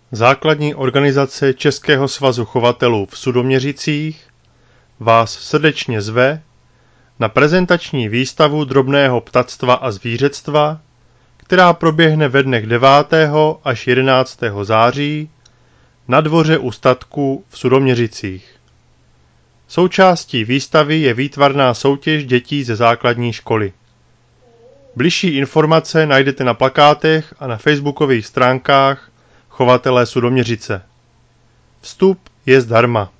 Základní organizace Českého svazu chovatelů v Sudoměřicích vás srdečně zve na prezentační výstavu drobného ptactva a zvířectva, která proběhne ve dnech 9. až 11. září na dvoře u statku v Sudoměřicích. Součástí výstavy je výtvarná soutěž dětí ze základní školy. Bližší informace najdete na plakátech a na facebookových stránkách Chovatelé Sudoměřice. Vstup je zdarma.